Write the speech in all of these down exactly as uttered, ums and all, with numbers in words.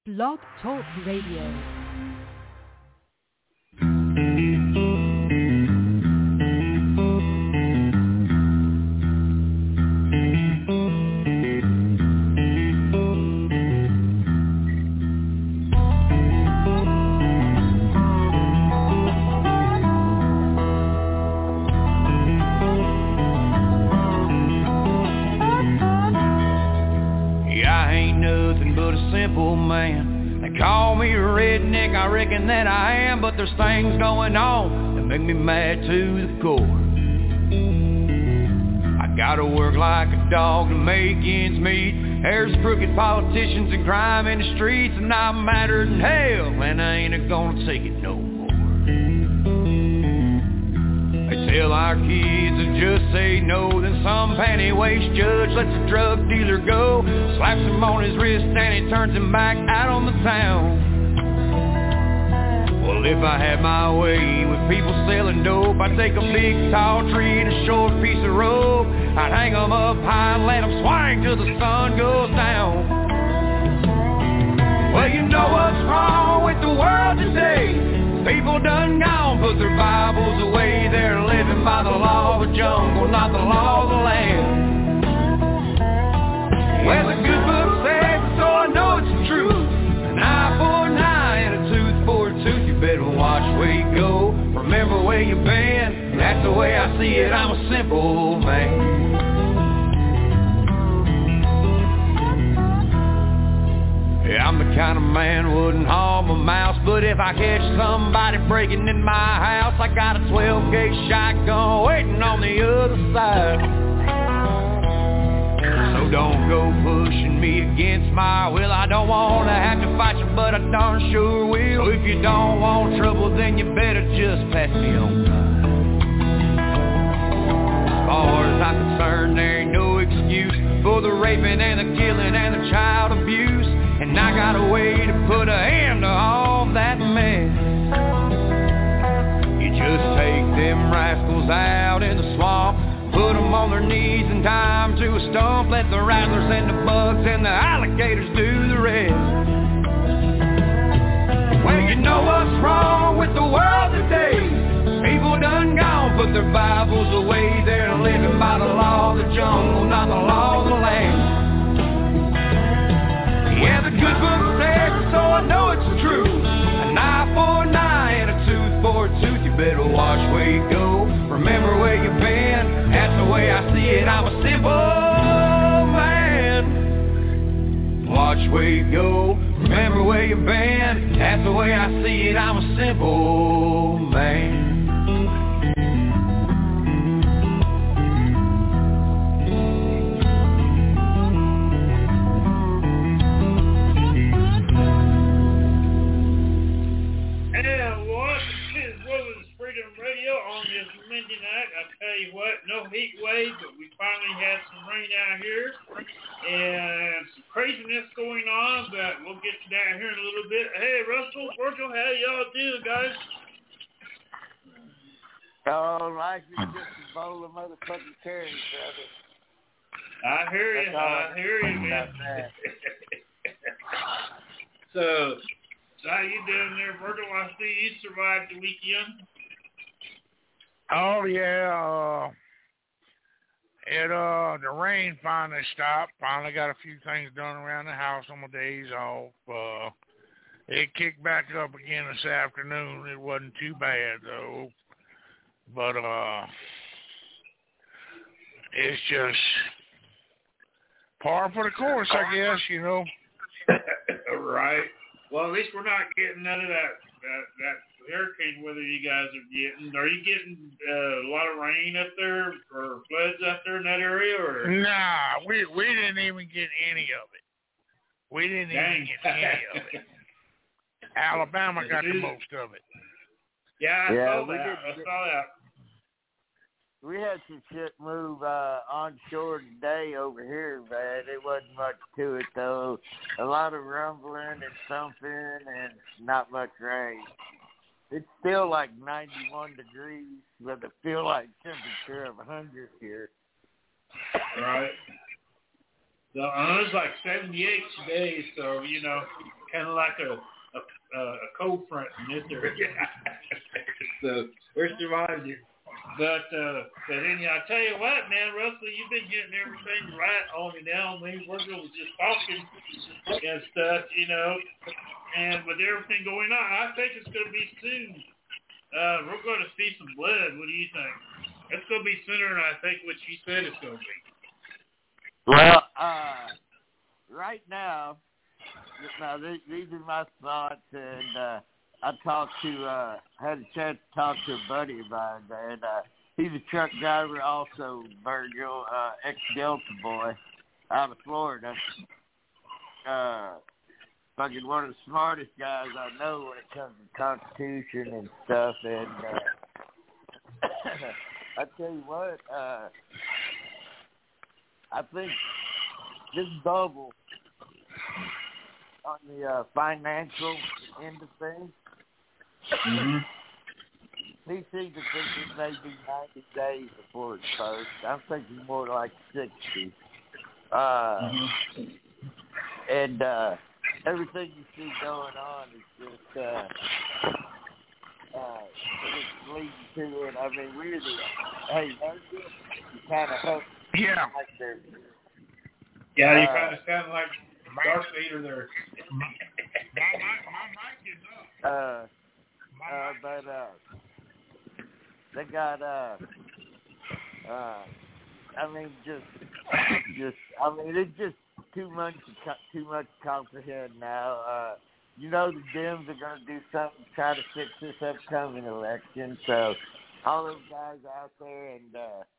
Blog Talk Radio. That I am, but there's things going on that make me mad to the core. I gotta work like a dog to make ends meet. There's crooked politicians and crime in the streets, and I'm madder than hell, and I ain't gonna take it no more. They tell our kids to just say no, then some panty-waist judge lets a drug dealer go, slaps him on his wrist and he turns him back out on the town. Well, if I had my way with people selling dope, I'd take a big tall tree and a short piece of rope. I'd hang them up high and let them swing till the sun goes down. Well, you know what's wrong with the world today. People done gone, put their Bibles away. They're living by the law of the jungle, not the law of the land. Well, the good book says, so I know it's the truth. An eye for an eye and a tooth for a tooth. You better watch where you go, remember where you've been. That's the way I see it, I'm a simple man. Yeah, I'm the kind of man wouldn't harm a mouse, but if I catch somebody breaking in my house, I got a twelve gauge shotgun waiting on the other side. So don't go pushing me against my will. I don't want to have to fight you, but I darn sure will. So if you don't want trouble, then you better just pass me on by. As far as I'm concerned, there ain't no excuse for the raping and the killing and the child abuse. And I got a way to put a end to all that mess. You just take them rascals out in the swamp, put them on their knees and tie them to a stump. Let the rattlers and the bugs and the alligators do the rest. Well, you know what's wrong with the world today. People done gone, put their Bibles away. They're living by the law of the jungle, not the law of the land. Yeah, the good book says, so I know it's the truth. An eye for an eye and a tooth for a tooth. You better watch where you go, remember where you've been. That's the way I see it, I'm a simple man. Watch where you go, remember where you've been. That's the way I see it, I'm a simple man. On this Monday night, I tell you what, no heat wave, but we finally had some rain out here and some craziness going on, but we'll get to that here in a little bit. Hey, Russell, Virgil, how y'all doing, guys? Oh, life is just a bowl of motherfucking cherries, brother. I hear you, I hear you, man. so, so how you doing there, Virgil? I see you survived the weekend. Oh yeah, uh, it uh the rain finally stopped. Finally got a few things done around the house on my days off. Uh, it kicked back up again this afternoon. It wasn't too bad though, but uh, it's just par for the course, I guess. You know. Right. Well, at least we're not getting none of that that that. hurricane weather you guys are getting. Are you getting uh, a lot of rain up there or floods up there in that area? Or Nah, we we didn't even get any of it. We didn't Dang. even get any of it. Alabama got the most of it. Yeah, I yeah, saw that. I saw that. We had some shit move uh, onshore today over here, man. It wasn't much to it, though. A lot of rumbling and thumping and not much rain. It's still like ninety-one degrees, but it feels like temperature of one hundred here. Right. So uh, it was like seventy-eight today, so, you know, kind of like a a, a cold front in this area. So we're surviving. But uh, but anyhow, I tell you what, man, Russell, you've been getting everything right on and down. Me, we're just talking and stuff, you know. And with everything going on, I think it's going to be soon. Uh, we're going to see some blood. What do you think? It's going to be sooner than I think what she said it's going to be. Well, uh, right now, now these, these are my thoughts, and uh, I talked to, uh, had a chance to talk to a buddy of mine, and uh, he's a truck driver, also Virgil, uh, ex-Delta boy, out of Florida. Uh, fucking one of the smartest guys I know when it comes to Constitution and stuff, and uh, I tell you what, uh, I think this bubble on the uh, financial end of things, mm-hmm. he seems to think it may be ninety days before it's first. I'm thinking more like sixty. Uh, mm-hmm. And uh, everything you see going on is just, uh, uh, it's leading to it. I mean, we're the, hey, you kind of hope. Yeah. Like they're, Yeah, you uh, kind of sound like Darth Vader there. My, my, my mic is up. Uh, My uh, mic. but uh, they got uh, uh, I mean, just, just, I mean, it's just too much, to, too much to comprehend now. Uh, you know, the Dems are going to do something to try to fix this upcoming election. So, all those guys out there, and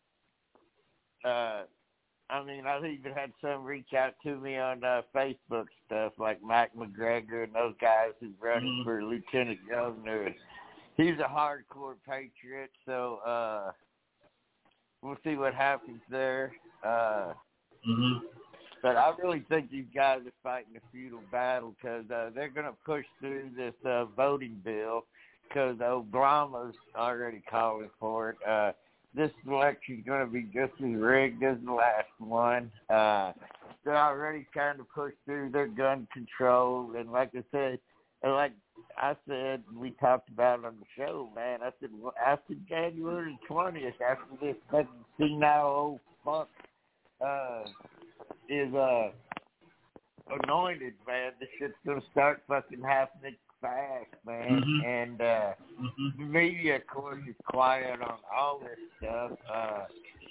uh, uh, I mean, I've even had some reach out to me on uh, Facebook stuff, like Mike McGregor and those guys who's running Mm-hmm. for lieutenant governor. He's a hardcore patriot, so uh, we'll see what happens there. Uh, Mm-hmm. but I really think these guys are fighting a futile battle because uh, they're going to push through this uh, voting bill because Obama's already calling for it. Uh, this election's going to be just as rigged as the last one. Uh, they're already trying to push through their gun control. And like I said, and like I said, we talked about it on the show, man. I said, well, after January twentieth, after this fucking senile old fuck uh, is uh, anointed, man, this shit's going to start fucking happening fast, man. Mm-hmm. And uh, Mm-hmm. the media, of course, is quiet on all this stuff. Uh,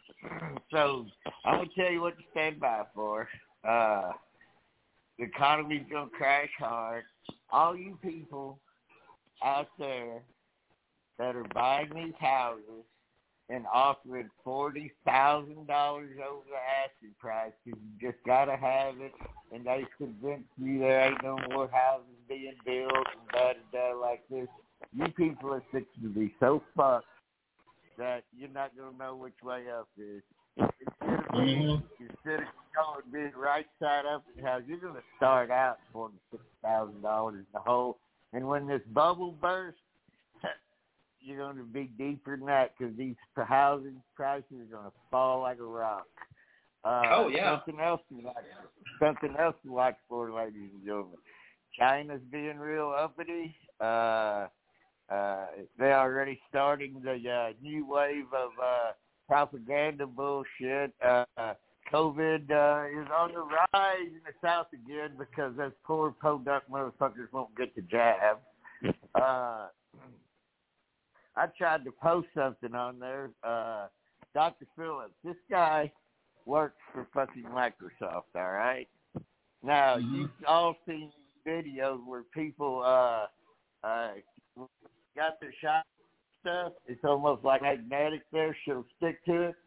so I'm going to tell you what to stand by for. Uh, the economy's going to crash hard. All you people out there that are buying these houses and offering forty thousand dollars over the asking price because you just got to have it, and they convince you there ain't no more houses being built and da-da-da like this. You people are fixing to be so fucked that you're not going to know which way up is. Instead of being, Mm-hmm. instead of going being right side up in the house, you're going to start out forty-six thousand dollars in the hole. And when this bubble bursts, you're going to be deeper than that because these housing prices are going to fall like a rock. Uh, Oh, yeah. Something else to watch. Something else to watch for, ladies and gentlemen. China's being real uppity. Uh, uh, they're already starting the uh, new wave of uh, propaganda bullshit. Uh, COVID uh, is on the rise in the South again because those poor podunk motherfuckers won't get the jab. Uh, I tried to post something on there. Uh, Doctor Phillips, this guy works for fucking Microsoft, all right? Now, Mm-hmm. you've all seen videos where people uh, uh, got their shot stuff. It's almost like magnetic there. She'll stick to it.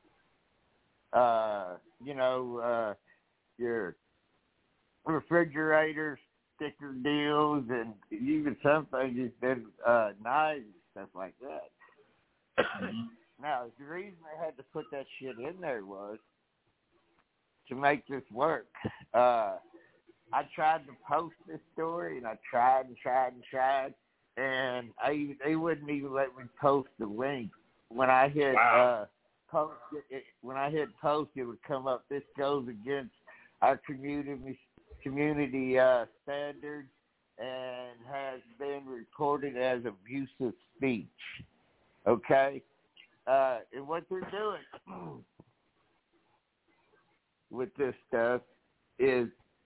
Uh, you know, uh, your refrigerator sticker deals and even some things has been uh, knives and stuff like that. Mm-hmm. Now, the reason I had to put that shit in there was to make this work. Uh, I tried to post this story, and I tried and tried and tried, and I they wouldn't even let me post the link. When I hit Wow. uh, post, it, when I hit post, it would come up. This goes against our community community uh, standards and has been reported as abusive speech. Okay? Uh, and what they're doing with this stuff is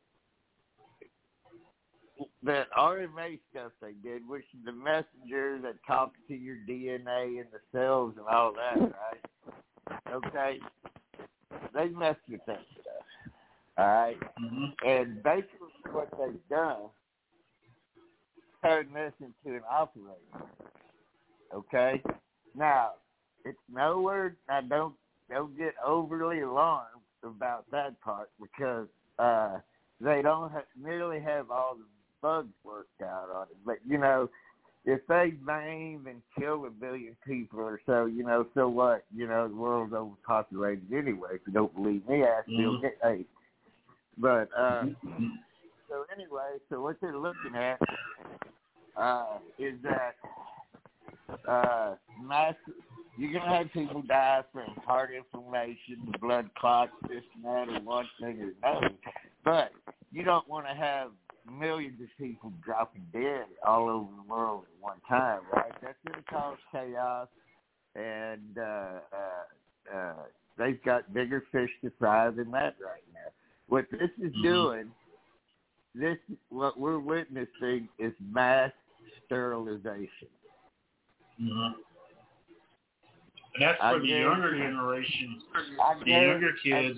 that R M A stuff they did, which is the messenger that talks to your D N A and the cells and all that, right? Okay? They messed with that stuff. All right? Mm-hmm. And basically what they've done, turned this into an operator. Okay? Now, it's nowhere, now don't, don't get overly alarmed about that part because uh, they don't have, nearly have all the bugs worked out on it. But, you know, if they maim and kill a billion people or so, you know, so what? You know, the world's overpopulated anyway. If you don't believe me, I still mm-hmm. get eight. But, uh, mm-hmm. so anyway, so what they're looking at uh, is that uh, massive, you're going to have people die from heart inflammation, blood clots, this and that, or one thing or another. But you don't want to have millions of people dropping dead all over the world at one time, right? That's going to cause chaos, and uh, uh, uh, they've got bigger fish to fry than that right now. What this is mm-hmm. doing, this what we're witnessing is mass sterilization. Mm-hmm. And that's for I the younger generation, the younger kids.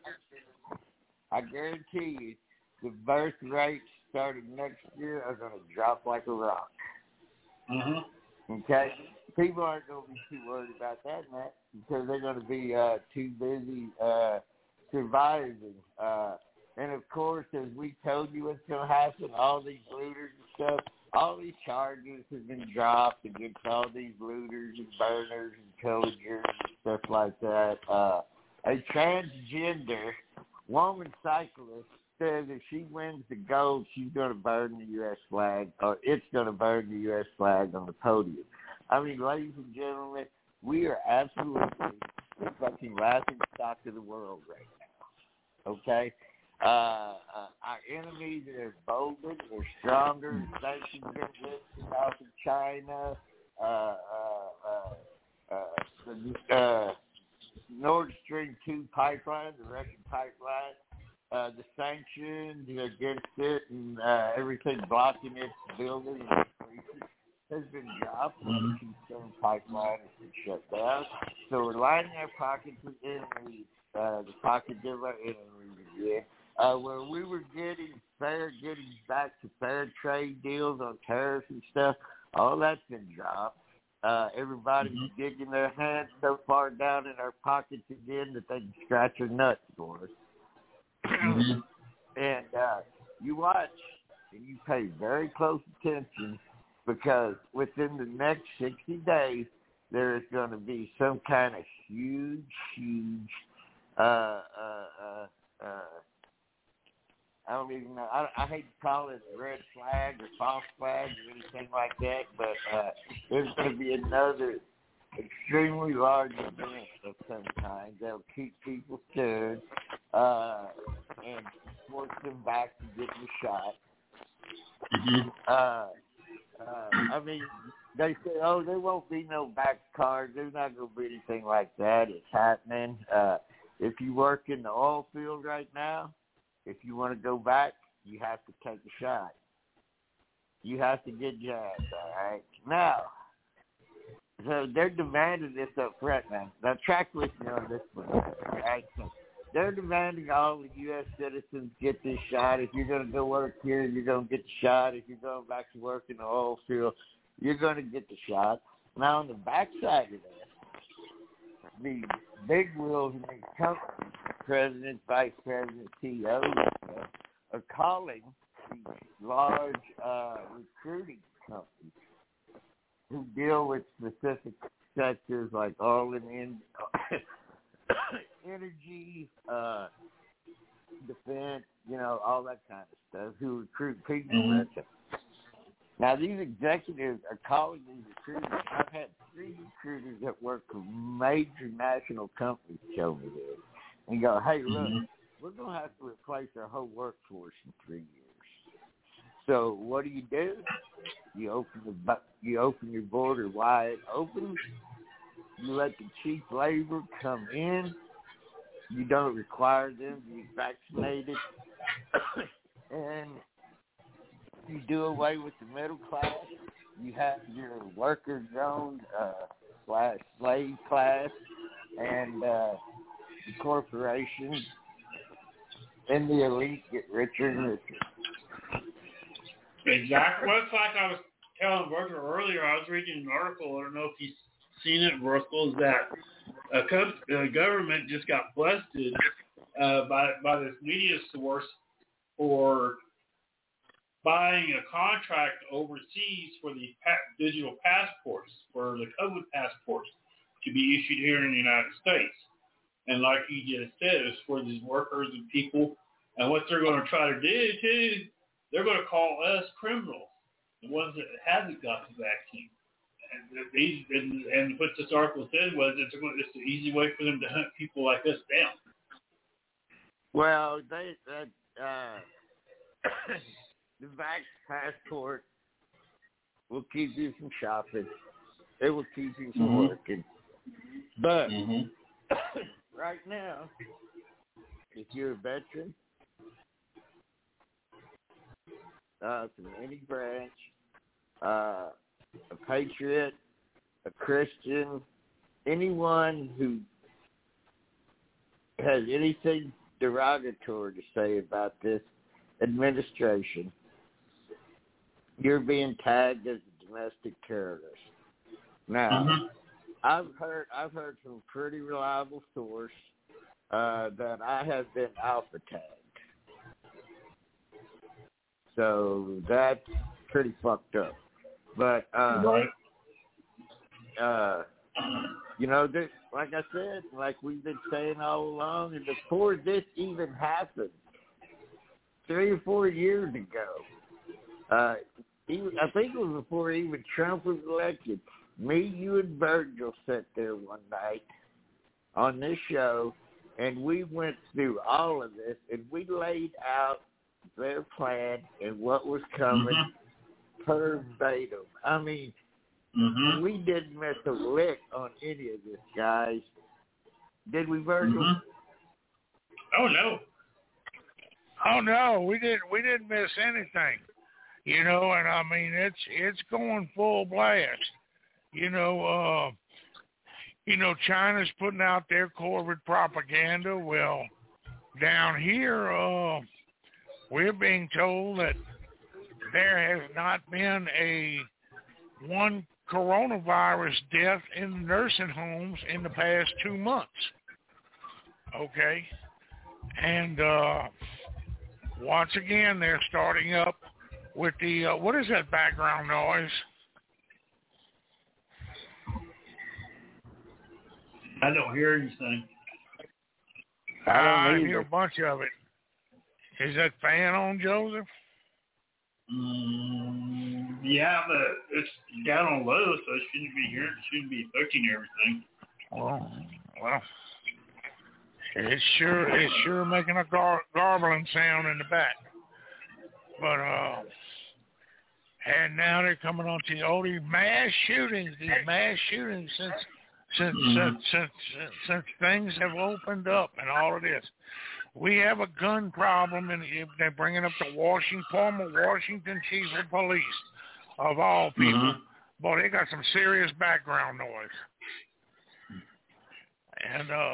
I guarantee you, the birth rates starting next year are going to drop like a rock. Mm-hmm. Okay? People aren't going to be too worried about that, Matt, because they're going to be uh, too busy uh, surviving. Uh, and, of course, as we told you what's going to happen, all these looters and stuff, all these charges have been dropped against all these looters and burners and pillagers and stuff like that. Uh, a transgender woman cyclist says if she wins the gold, she's going to burn the U S flag, or it's going to burn the U S flag on the podium. I mean, ladies and gentlemen, we are absolutely the fucking laughing stock of the world right now. Okay? Uh, uh, our enemies are bolder, they're stronger, sanctions are lifted off of China, uh, uh, uh, uh, the uh, Nord Stream two pipeline, the Russian pipeline, uh, the sanctions against it and uh, everything blocking its building and has been dropped. The Keystone pipeline has been shut down. So we're lining our pockets with enemies, uh, the pockets of our enemies again. Uh, where we were getting fair, getting back to fair trade deals on tariffs and stuff, all that's been dropped. Uh, everybody's mm-hmm. digging their hands so far down in our pockets again that they can scratch their nuts for us. Mm-hmm. And uh, you watch and you pay very close attention because within the next sixty days, there is going to be some kind of huge, huge, uh, uh, uh, uh, I don't even know. I, I hate to call it a red flag or false flag or anything like that, but uh, there's going to be another extremely large event of some kind that'll keep people scared uh, and force them back to getting the shot. Mm-hmm. Uh, uh, I mean, they say, oh, there won't be no back cards. There's not going to be anything like that. It's happening. Uh, if you work in the oil field right now, if you want to go back, you have to take a shot. You have to get jabbed, all right? Now, so they're demanding this up front now. Now, track with me on this one, all right? So they're demanding all the U S citizens get this shot. If you're going to go work here, you're going to get the shot. If you're going back to work in the oil field, you're going to get the shot. Now, on the backside of that, the big wheels in these companies, presidents, vice presidents, C E Os, uh, are calling these large uh, recruiting companies who deal with specific sectors like oil and in, energy, uh, defense, you know, all that kind of stuff, who recruit people. Mm-hmm. Now, these executives are calling these recruiters. I've had three recruiters that work for major national companies tell me this. And go, hey, look, we're going to have to replace our whole workforce in three years. So what do you do? You open the bu- you open your border wide open. You let the cheap labor come in. You don't require them to be vaccinated. And you do away with the middle class. You have your worker-owned uh, slash slave class and uh, the corporations and the elite get richer and richer. Exactly. Well, it's like I was telling Virgil earlier, I was reading an article, I don't know if you've seen it, Virgil, is that a co- the government just got busted uh, by, by this media source for buying a contract overseas for the pa- digital passports, for the COVID passports to be issued here in the United States. And like you just said, it's for these workers and people. And what they're going to try to do, too, they're going to call us criminals, the ones that haven't got the vaccine. And, these, and, and what this article said was it's, it's an easy way for them to hunt people like us down. Well, they uh, uh, the vax passport will keep you from shopping. It will keep you from mm-hmm. working. But mm-hmm. right now, if you're a veteran uh, from any branch, uh, a patriot, a Christian, anyone who has anything derogatory to say about this administration, you're being tagged as a domestic terrorist. Now, mm-hmm. I've heard I've heard from a pretty reliable source uh, that I have been alpha tagged. So that's pretty fucked up. But uh, right. uh, you know, this, like I said, like we've been saying all along, and before this even happened, three or four years ago, uh, even, I think it was before even Trump was elected, me, you, and Virgil sat there one night on this show, and we went through all of this, and we laid out their plan and what was coming mm-hmm. verbatim. I mean, mm-hmm. we didn't miss a lick on any of this, guys. Did we, Virgil? Mm-hmm. Oh, no. Oh no, we didn't. We didn't miss anything, you know. And I mean, it's it's going full blast, you know. Uh, you know, China's putting out their COVID propaganda. Well, down here, uh, we're being told that there has not been a one coronavirus death in nursing homes in the past two months. Okay, and. Uh, Once again, they're starting up with the, uh, what is that background noise? I don't hear anything. I, don't I hear a bunch of it. Is that fan on, Joseph? Mm, yeah, but it's down on low, so it shouldn't be here. It shouldn't be affecting everything. Well, well. It's sure it's sure making a gar- garbling sound in the back. But, uh, and now they're coming on to all these mass shootings, these mass shootings since since, mm-hmm. since since since since things have opened up and all of this. We have a gun problem, and they're bringing up the Washington, former Washington chief of police, of all people. Mm-hmm. Boy, they got some serious background noise. And, uh,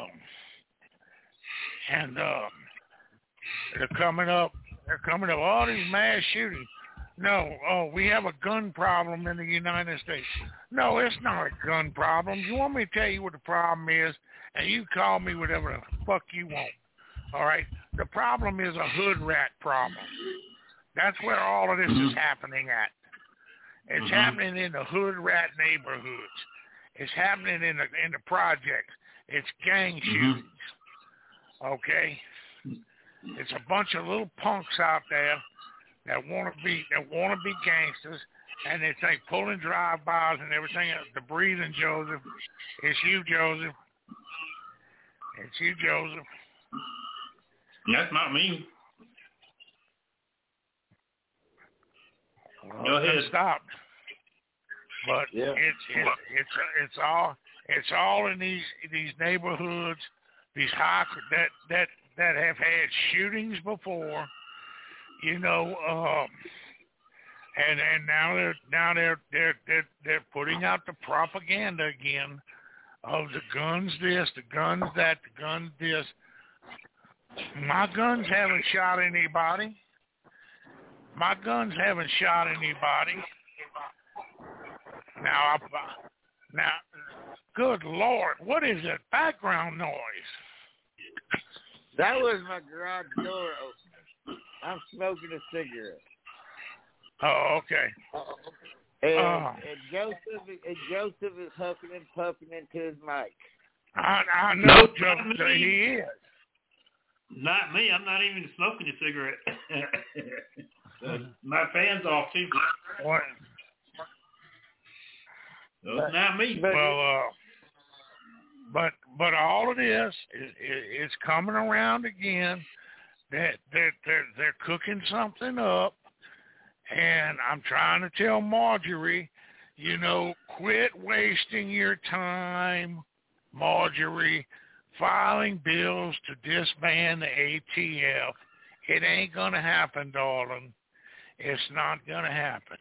And um, they're coming up. They're coming up. All these mass shootings. No, oh, we have a gun problem in the United States. No, it's not a gun problem. You want me to tell you what the problem is, and you call me whatever the fuck you want. All right. The problem is a hood rat problem. That's where all of this is happening at. It's mm-hmm. happening in the hood rat neighborhoods. It's happening in the in the projects. It's gang shootings. Mm-hmm. Okay, it's a bunch of little punks out there that want to be that want to be gangsters, and they think pulling drive-bys and everything else. The breathing, Joseph. It's you, Joseph. It's you, Joseph. That's not me. Well, Go ahead. It's stopped. But Yeah. it's it's it's it's all it's all in these these neighborhoods, these high that that that have had shootings before, you know, um, and and now they're now they're they're they're they're putting out the propaganda again of the guns this, the guns that, the guns this. My guns haven't shot anybody. My guns haven't shot anybody. Now, I, now, good Lord, what is that background noise? That was my garage door open. I'm smoking a cigarette. Oh, okay. And, Uh, and Joseph, and Joseph is huffing and puffing into his mic. I, I know Nope, Joseph, not me. he is. Not me. I'm not even smoking a cigarette. uh, my fan's off too. What? So it's not me. But- Well, uh, but but all of this is, is coming around again. That they're, they're they're cooking something up, and I'm trying to tell Marjorie, you know, quit wasting your time, Marjorie, filing bills to disband the A T F. It ain't gonna happen, darling. It's not gonna happen.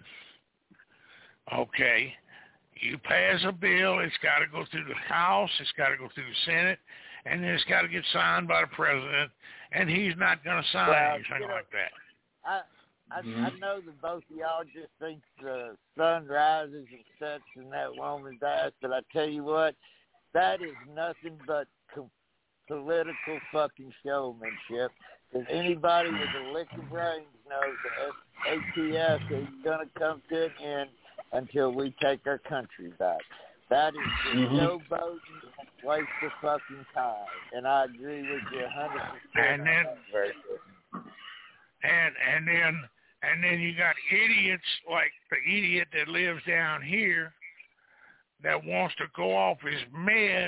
Okay. You pass a bill, it's got to go through the House, it's got to go through the Senate, and then it's got to get signed by the president, and he's not going to sign Well, anything you know, like that. I I, Mm-hmm. I know that both of y'all just think the sun rises and sets in that woman's ass, but I tell you what, that is nothing but com- political fucking showmanship. Because anybody with a lick of brains knows the A T F is going to come to an end until we take our country back. That is just Mhm. showboating and waste of fucking time. And I agree with you one hundred percent. And then- on that version. And and then and then you got idiots like the idiot that lives down here that wants to go off his meds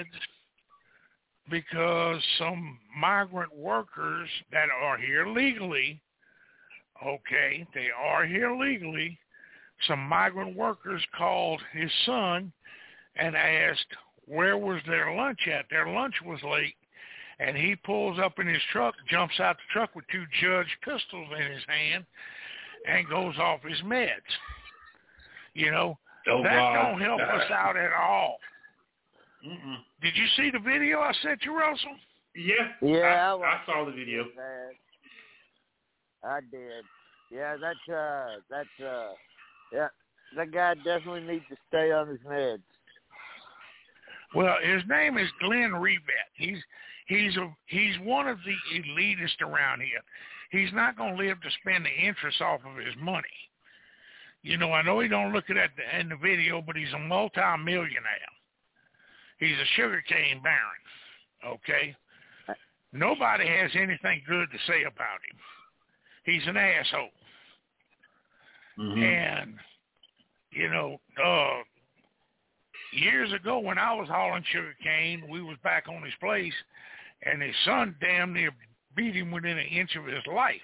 because some migrant workers that are here legally, okay, they are here legally, some migrant workers called his son and asked where was their lunch at. Their lunch was late, and he pulls up in his truck, jumps out the truck with two Judge pistols in his hand, and goes off his meds. You know, Oh, that God. don't help us out at all. Mm-mm. Did you see the video I sent you, Russell? Yeah. Yeah, I, I was- I saw the video. That. I did. Yeah, that's uh, that's uh, yeah, that guy definitely needs to stay on his meds. Well, his name is Glenn Revet. He's he's a he's one of the elitists around here. He's not going to live to spend the interest off of his money. You know, I know he don't look at it in the video, but he's a multi-millionaire. He's a sugarcane baron. Okay, nobody has anything good to say about him. He's an asshole. Mm-hmm. And, you know, uh, years ago when I was hauling sugar cane, we was back on his place, and his son damn near beat him within an inch of his life,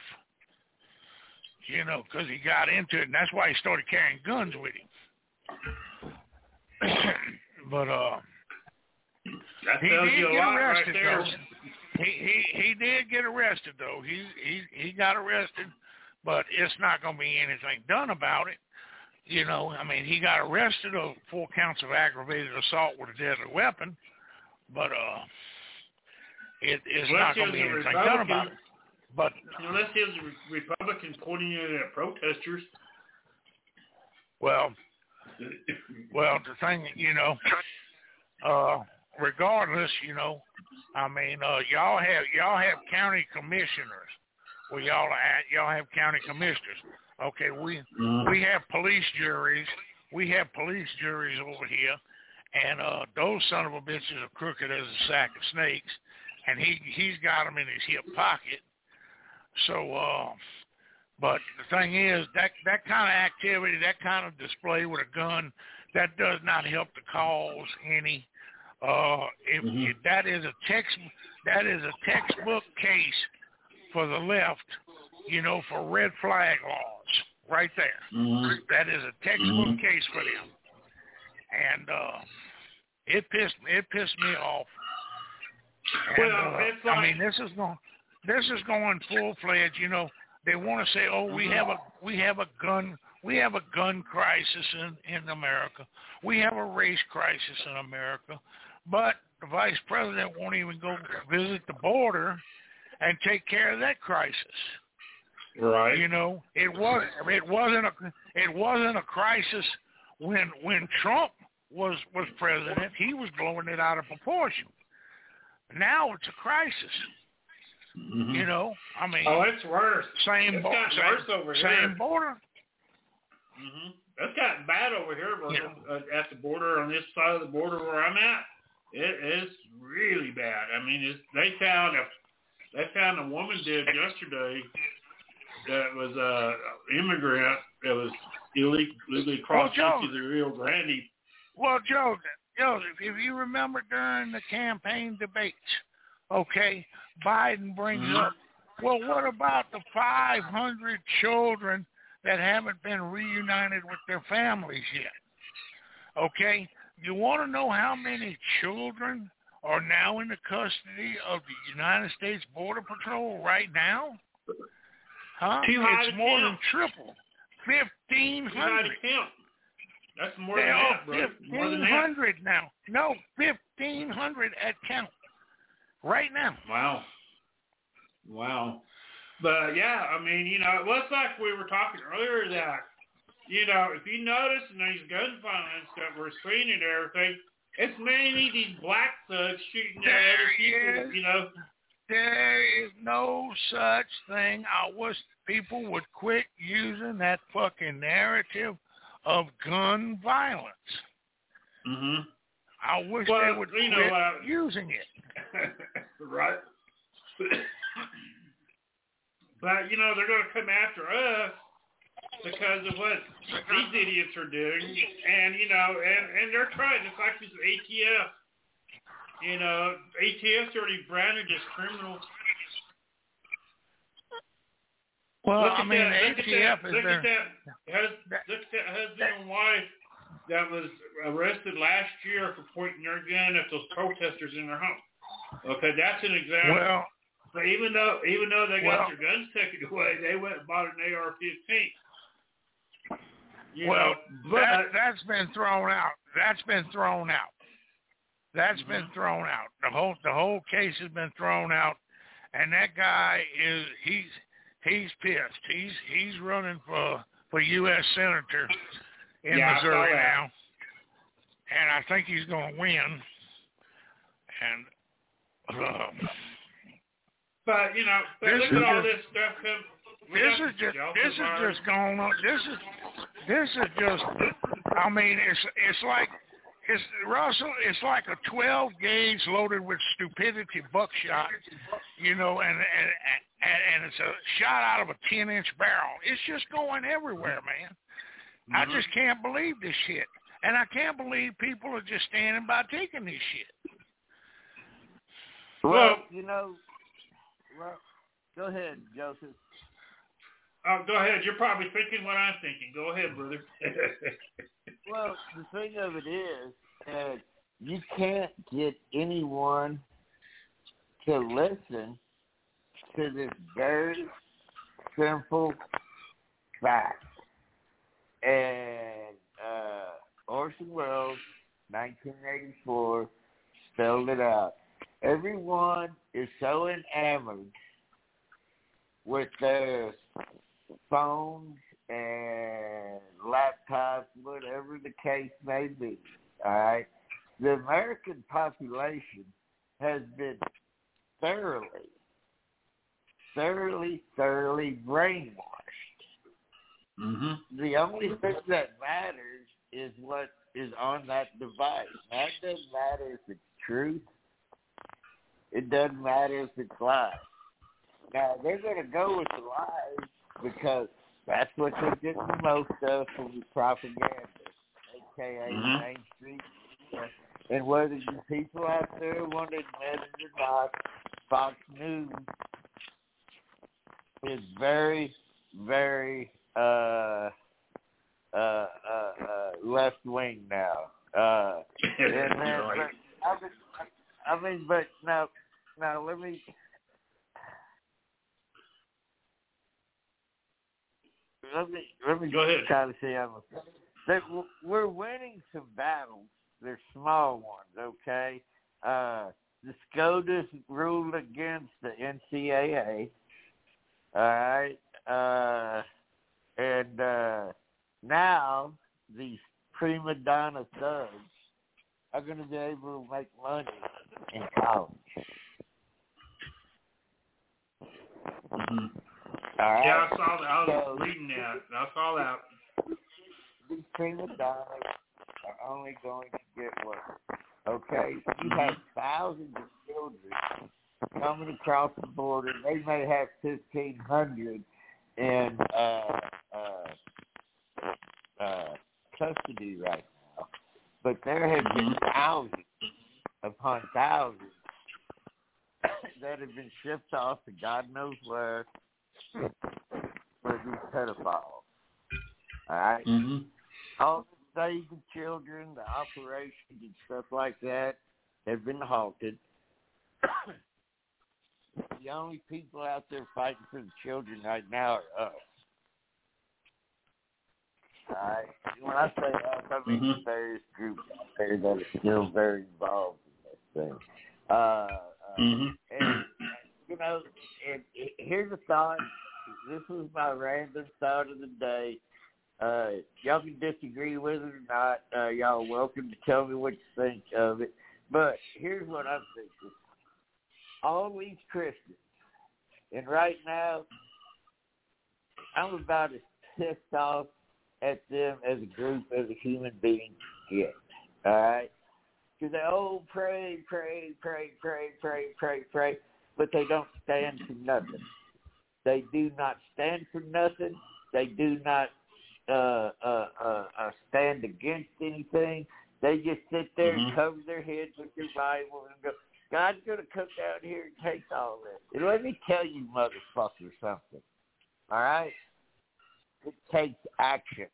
you know, because he got into it, and that's why he started carrying guns with him. But uh, That he tells did you a get lot right arrested, there. though. He, he he did get arrested, though. He he he got arrested, but it's not going to be anything done about it. You know, I mean, he got arrested of four counts of aggravated assault with a deadly weapon, but uh, it, it's Unless not going to he be was a anything done about Republican. it. But Unless he was a re- Republican coordinator at protesters. well, well, the thing, you know, uh, regardless, you know, I mean, uh, y'all have y'all have county commissioners. Well, y'all at y'all have county commissioners. Okay, we Mm-hmm. we have police juries. We have police juries over here, and uh, those son of a bitches are crooked as a sack of snakes, and he he's got them in his hip pocket. So, uh, but the thing is that that kind of activity, that kind of display with a gun, that does not help the cause any. Uh, if, Mhm. if that is a text, that is a textbook case for the left, you know, for red flag laws, right there. Mm-hmm. That is a textbook Mm-hmm. case for them, and uh, it pissed it pissed me off. And, Well, uh, it's like, I mean, this is going this is going full fledged. You know, they want to say, oh, we have a we have a gun we have a gun crisis in in America. We have a race crisis in America, but the vice president won't even go visit the border and take care of that crisis. right. You know, it was it wasn't a it wasn't a crisis when when Trump was was president. He was blowing it out of proportion. Now it's a crisis. Mm-hmm. You know, I mean, Oh, it's worse. same It's bo- gotten same, worse over here. same border. Mm-hmm. It's gotten bad over here, but Yeah. uh, at the border, on this side of the border where I'm at, it is really bad. I mean, it's, they found a they found a woman dead yesterday that was a immigrant that was illegally crossed Joe. into the Rio Grande. Well, Joe, Joe, if you remember during the campaign debates, okay, Biden brings Mhm. up, well, what about the five hundred children that haven't been reunited with their families yet? Okay, you want to know how many children are now in the custody of the United States Border Patrol right now? Huh? Too high It's to more count. than triple. fifteen You got to hundred. count. That's more They than are that, bro. More fifteen than that. hundred now. No, fifteen hundred at count. Right now. Wow. Wow. But yeah, I mean, you know, it was like we were talking earlier that, you know, if you notice in these gun violence that we're seeing and everything, it's mainly these black thugs shooting at other people, There you know. There is no such thing. I wish people would quit using that fucking narrative of gun violence. Mm-hmm. I wish Well, they would you quit know, uh, using it. Right. But, you know, they're going to come after us because of what these idiots are doing. And, you know, and, and they're trying. It's like this A T F. You know, A T F's already branded as criminals. Well, Look I at mean, that, the look A at T F that, is look there. at that, hus- look at that husband and wife that was arrested last year for pointing their gun at those protesters in their home. Okay, that's an example. Well, But even though even though they got well, their guns taken away, they went and bought an A R fifteen. You well, know, but that, that's been thrown out. That's been thrown out. That's Mhm. been thrown out. The whole the whole case has been thrown out, and that guy is he's he's pissed. He's he's running for for U S senator in Yeah, I saw Missouri that. now, and I think he's going to win. And um, but you know, but This look is at all just- this stuff come. we this got is just Delta this is virus. just going on. This is this is just. I mean, it's it's like it's Russell. It's like a twelve gauge loaded with stupidity buckshot, you know, and and and, and it's a shot out of a ten inch barrel. It's just going everywhere, man. I Mhm. just can't believe this shit, and I can't believe people are just standing by taking this shit. Well, Well- you know, well, go ahead, Joseph. Oh, go ahead. You're probably thinking what I'm thinking. Go ahead, brother. Well, the thing of it is, uh, you can't get anyone to listen to this very simple fact. And uh, Orson Welles, nineteen eighty-four, spelled it out. Everyone is so enamored with their phones and laptops, whatever the case may be, all right? The American population has been thoroughly, thoroughly, thoroughly brainwashed. Mm-hmm. The only thing that matters is what is on that device. That doesn't matter if it's truth. It doesn't matter if it's lies. Now, they're going to go with the lies because that's what they're getting the most of from the propaganda, a k a. Mhm. Main Street. And whether you people out there want to admit it or not, Fox News is very, very uh, uh, uh, uh, left wing now. Uh, and then, right. but, I, mean, I mean, but now, now let me. Let me let me Go ahead. try to say I'm a, that we're winning some battles. They're small ones, okay? Uh, the SCOTUS ruled against the N C A A, all right? Uh, and uh, now these prima donna thugs are going to be able to make money in college. Mm-hmm. All right? Yeah, I saw that. I was So, reading that. I saw that. these prima donnas are only going to get worse. Okay? You have thousands of children coming across the border. They may have fifteen hundred in uh, uh, uh, custody right now. But there have been thousands upon thousands that have been shipped off to God knows where for these pedophiles. All right? Mm-hmm. All the saving children, the operations and stuff like that have been halted. The only people out there fighting for the children right now are us. All right? When I say us, I mean Mm-hmm. various groups out there that are still very involved in this thing. Uh, uh, Mm-hmm. and, you know, and, and here's a thought. This was my random thought of the day. Uh, y'all can disagree with it or not. Uh, y'all are welcome to tell me what you think of it. But here's what I'm thinking. All these Christians, and right now, I'm about as pissed off at them as a group, as a human being get. All right? Because they, oh, pray, pray, pray, pray, pray, pray, pray, but they don't stand for nothing. They do not stand for nothing. They do not uh, uh, uh, uh, stand against anything. They just sit there Mm-hmm. and cover their heads with their Bible and go, God's going to come down here and take all this. And let me tell you, motherfucker, something. All right? It takes action.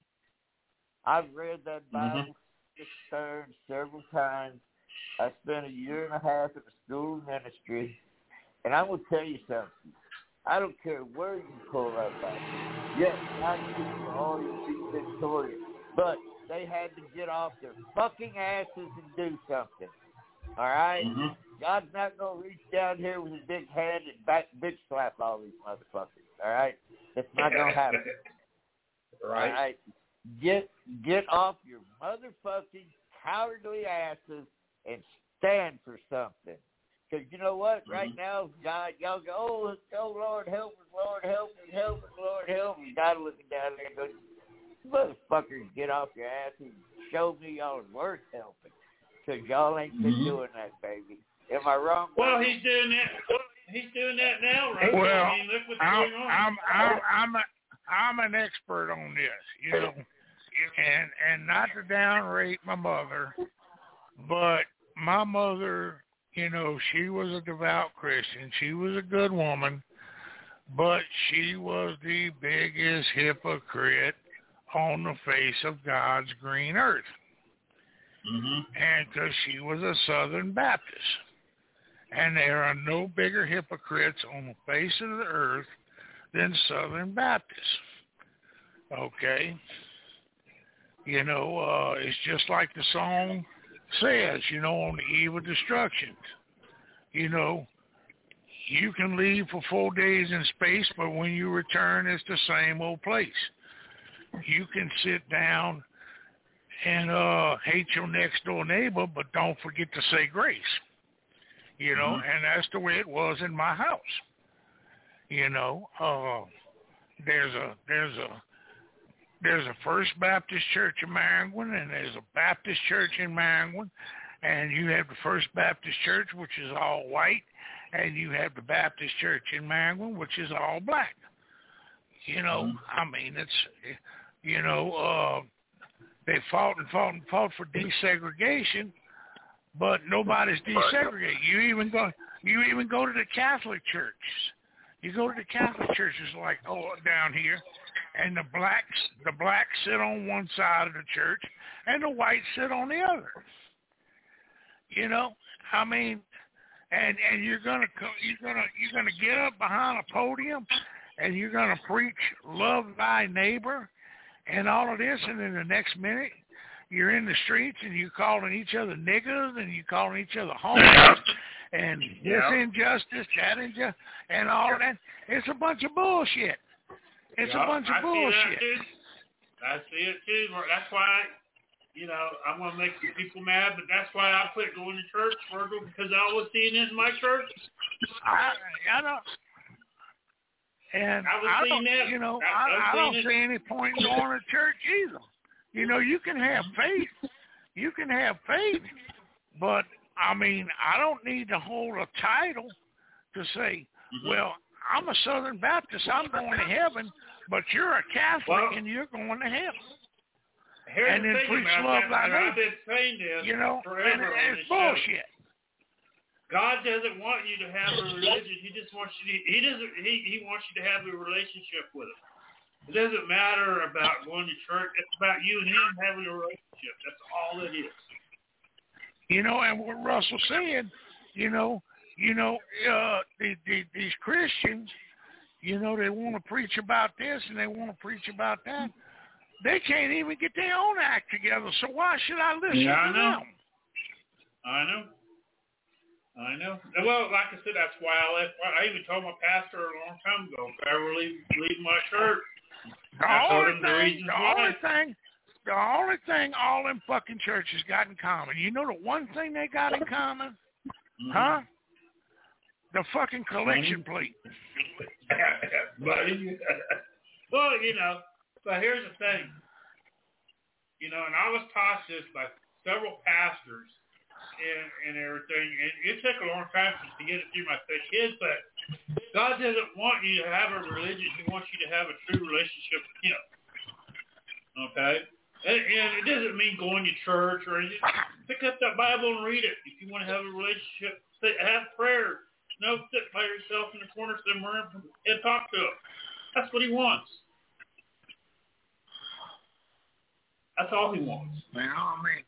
I've read that Bible Mm-hmm. Stern several times. I spent a year and a half in the school of ministry. And I'm going to tell you something. I don't care where you pull up at. Yes, I people are always be victorious. But they had to get off their fucking asses and do something. All right? Mm-hmm. God's not going to reach down here with his big hand and back bitch slap all these motherfuckers. All right? That's not going to happen. Right. All right? Get, get off your motherfucking cowardly asses and stand for something. Because you know what? Right Mm-hmm. now, God, y'all go, oh, oh, Lord, help us, Lord, help us, help us, Lord, help us. God looking down there and goes, motherfuckers, get off your ass and show me y'all are worth helping. Because y'all ain't been Mm-hmm. doing that, baby. Am I wrong? Well, baby? he's doing that. He's doing that now, right? Well, I mean, look what's I'm going on. I'm I'm I'm, a, I'm an expert on this, you know, and and not to downrate my mother, but my mother, you know, she was a devout Christian. She was a good woman, but she was the biggest hypocrite on the face of God's green earth. Mm-hmm. And because she was a Southern Baptist. And there are no bigger hypocrites on the face of the earth than Southern Baptists. Okay? You know, uh, it's just like the song says, you know, on the eve of destruction. You know, you can leave for four days in space, but when you return, it's the same old place. You can sit down and uh, hate your next door neighbor, but don't forget to say grace. You know, Mm-hmm. and that's the way it was in my house. You know, uh, there's a there's a there's a First Baptist Church in Manguin, and there's a Baptist Church in Manguin, and you have the First Baptist Church, which is all white, and you have the Baptist Church in Manguin, which is all black. You know, Mm-hmm. I mean, it's, you know, uh, they fought and fought and fought for desegregation, but nobody's desegregated. You even go, you even go to the Catholic church. You go to the Catholic churches like oh down here, and the blacks the blacks sit on one side of the church, and the whites sit on the other. You know, I mean, and and you're gonna you're gonna you're gonna get up behind a podium, and you're gonna preach love thy neighbor, and all of this, and then the next minute you're in the streets and you're calling each other niggas and you're calling each other homeless and this Yeah. injustice, that injustice, and all of that. It's a bunch of bullshit. It's Yeah, a bunch of I bullshit. See that too. I see it too. That's why, you know, I'm gonna make some people mad, but that's why I quit going to church, Virgil, because I was seeing it in my church. I, I don't. And I was I seeing don't, that. you know, I- I was I, I don't seeing it. see any point in going to church either. You know, you can have faith. You can have faith, but I mean, I don't need to hold a title to say, Mm-hmm. well, I'm a Southern Baptist, I'm going to heaven, but you're a Catholic Well, and you're going to hell. Here's and the then thing preach about love that, thy and I've neighbor. been saying this You know, forever and, on and this it's show. bullshit. God doesn't want you to have a religion. He just wants you to, he doesn't, he, he wants you to have a relationship with him. It doesn't matter about going to church. It's about you and him having a relationship. That's all it is. You know, and what Russell said, you know, you know, uh, the, the, these Christians, you know, they want to preach about this and they want to preach about that. They can't even get their own act together. So why should I listen Yeah, I to know. them? I know. I know. Well, like I said, that's why I left. I even told my pastor a long time ago, if I ever leave, leave my church, The I told only him the thing, reasons the why. only thing, the only thing all them fucking churches got in common. You know the one thing they got in common? Mm-hmm. Huh? The fucking collection plate. Buddy. Well, you know, but here's the thing. You know, and I was taught this by several pastors and, and everything, and it took a long time to get it through my thick head, but God doesn't want you to have a religion. He wants you to have a true relationship with him. Okay? And, and it doesn't mean going to church or anything. Pick up that Bible and read it. If you want to have a relationship, sit, have prayer. No, sit by yourself in the corner somewhere and talk to him. That's what he wants. That's all he wants. You know, I mean,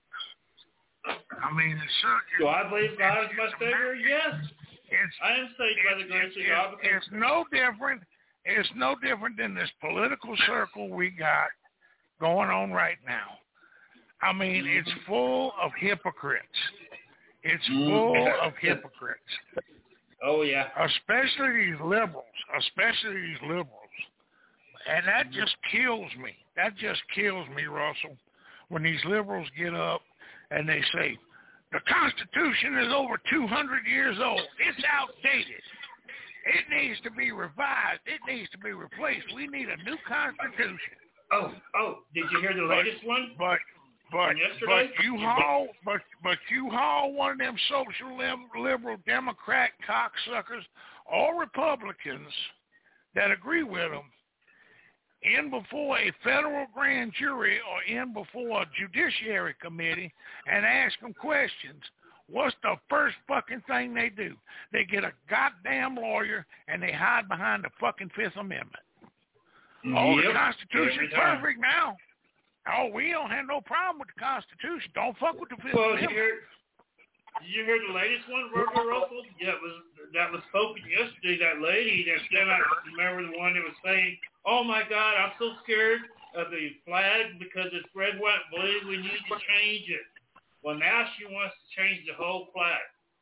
I mean, it's certain. Do I believe God is my Savior? Yes. It's, I am saved by the grace it's, of God. it's, it's no different. It's no different than this political circle we got going on right now. I mean, it's full of hypocrites. It's full of hypocrites. Oh, yeah. Especially these liberals. Especially these liberals. And that just kills me. That just kills me, Russell, when these liberals get up and they say, the Constitution is over two hundred years old. It's outdated. It needs to be revised. It needs to be replaced. We need a new Constitution. Oh, oh, did you hear the latest but, one? But, but, From yesterday? but you haul, but, but you haul one of them social liberal Democrat cocksuckers or Republicans that agree with them in before a federal grand jury or in before a judiciary committee and ask them questions, what's the first fucking thing they do? They get a goddamn lawyer and they hide behind the fucking Fifth Amendment. Oh, Yep. the Constitution's Every time. perfect now. Oh, we don't have no problem with the Constitution. Don't fuck with the Fifth Well, did you, Amendment. hear, did you hear the latest one, Virgil Russell? Yeah, it was, that was spoken yesterday. That lady that said, I remember the one that was saying, oh, my God, I'm so scared of the flag because it's red, white, and blue. We need to change it. Well, now she wants to change the whole flag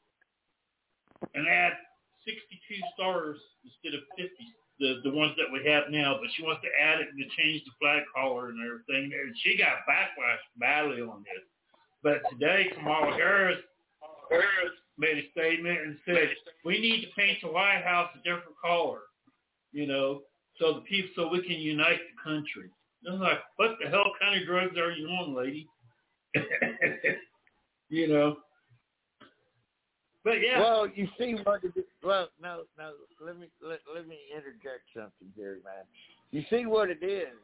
and add sixty-two stars instead of fifty, the, the ones that we have now. But she wants to add it and to change the flag color and everything. And she got backlash badly on this. But today, Kamala Harris made a statement and said, we need to paint the White House a different color, you know, so the people, so we can unite the country. And I'm like, what the hell kind of drugs are you on, lady? You know. But yeah. Well, you see what it is. Well, no, no. Let me let, let me interject something here, man. You see what it is.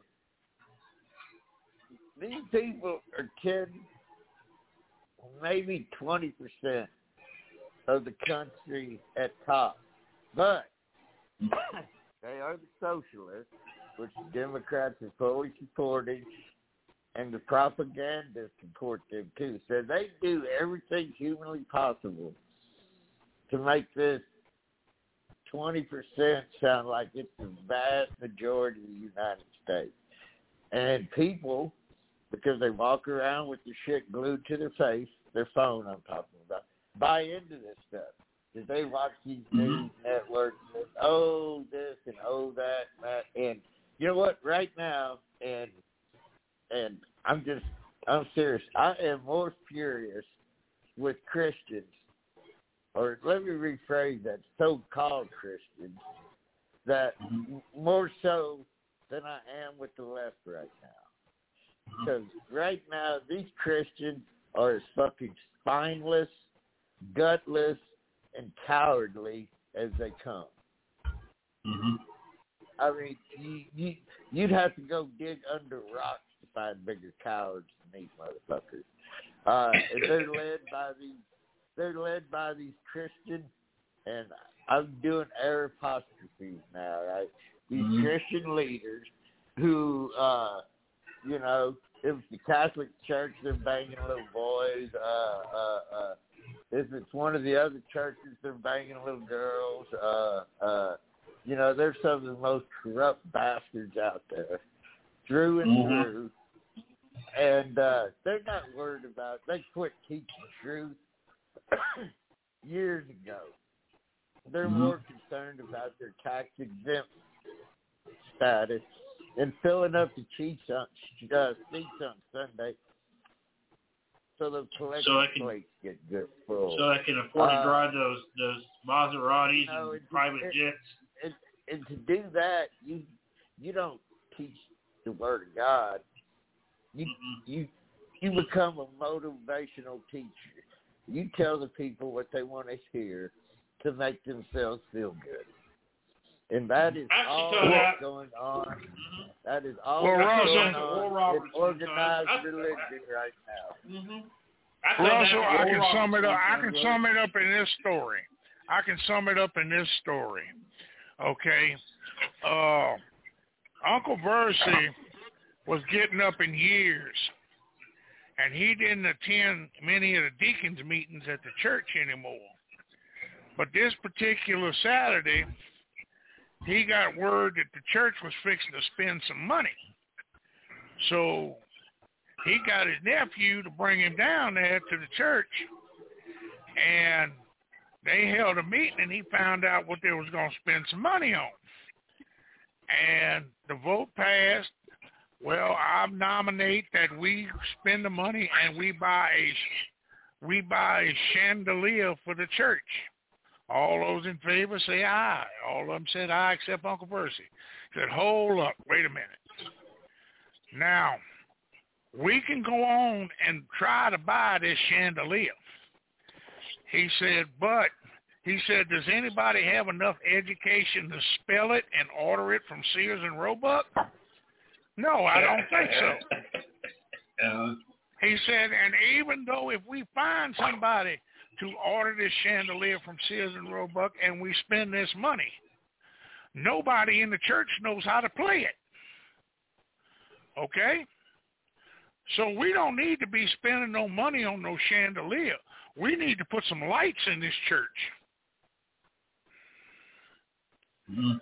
These people are ten, maybe twenty percent of the country at top, but They are the socialists, which the Democrats are fully supporting, and the propagandists support them too. So they do everything humanly possible to make this twenty percent sound like it's the vast majority of the United States. And people, because they walk around with the shit glued to their face, their phone I'm talking about, buy into this stuff. Because they watch these news networks and, oh, this and oh, that and that. And you know what? Right now, and and I'm just, I'm serious. I am more furious with Christians, or let me rephrase that, so-called Christians, that more so than I am with the left right now. Because right now, these Christians are as fucking spineless, gutless, and cowardly as they come. Mm-hmm. I mean, you, you, you'd have to go dig under rocks to find bigger cowards than these motherfuckers. Uh, and they're led by these, they're led by these Christians, and I'm doing air apostrophes now, right? These mm-hmm. Christian leaders who, uh, you know, if it's the Catholic Church, they're banging little boys. Uh, uh, uh, if it's one of the other churches, they're banging little girls. Uh, uh, you know, they're some of the most corrupt bastards out there, through and mm-hmm. through. And uh, they're not worried about it. They quit teaching truth years ago. They're mm-hmm. more concerned about their tax-exempt status and filling up the seats on, uh, seats on Sunday so the collection so can, plates get good full. So they can afford uh, to drive those those Maseratis you know, and, and private it, jets. And, and to do that, you you don't teach the Word of God. You mm-hmm. you you become a motivational teacher. You tell the people what they want to hear to make themselves feel good. And that is Actually, all that's that, going on. Mm-hmm. That is all well, that's Russell, going on in organized I, religion right now. Mm-hmm. Russell, I can sum it up. I can sum it up in this story. I can sum it up in this story. Okay, uh, Uncle Versi was getting up in years, and he didn't attend many of the deacons' meetings at the church anymore. But this particular Saturday, he got word that the church was fixing to spend some money. So he got his nephew to bring him down there to the church, and they held a meeting, and he found out what they was going to spend some money on. And the vote passed. Well, I nominate that we spend the money and we buy a, we buy a chandelier for the church. All those in favor say aye. All of them said aye except Uncle Percy. Said, hold up, wait a minute. Now, we can go on and try to buy this chandelier. He said, but, he said, does anybody have enough education to spell it and order it from Sears and Roebuck? No, I don't think so. Uh, he said, and even though if we find somebody to order this chandelier from Sears and Roebuck and we spend this money, nobody in the church knows how to play it. Okay? So we don't need to be spending no money on no chandelier. We need to put some lights in this church. Mm-hmm.